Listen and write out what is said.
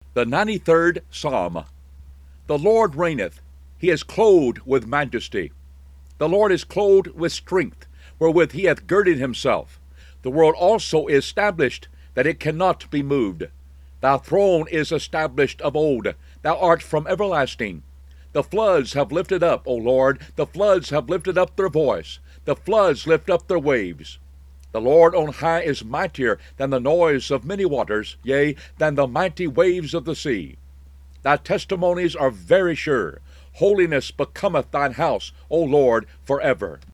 The 93rd Psalm. The Lord reigneth, he is clothed with majesty. The Lord is clothed with strength, wherewith he hath girded himself. The world also is established, that it cannot be moved. Thy throne is established of old, thou art from everlasting. The floods have lifted up, O Lord, the floods have lifted up their voice, the floods lift up their waves. The Lord on high is mightier than the noise of many waters, yea, than the mighty waves of the sea. Thy testimonies are very sure. Holiness becometh thine house, O Lord, forever.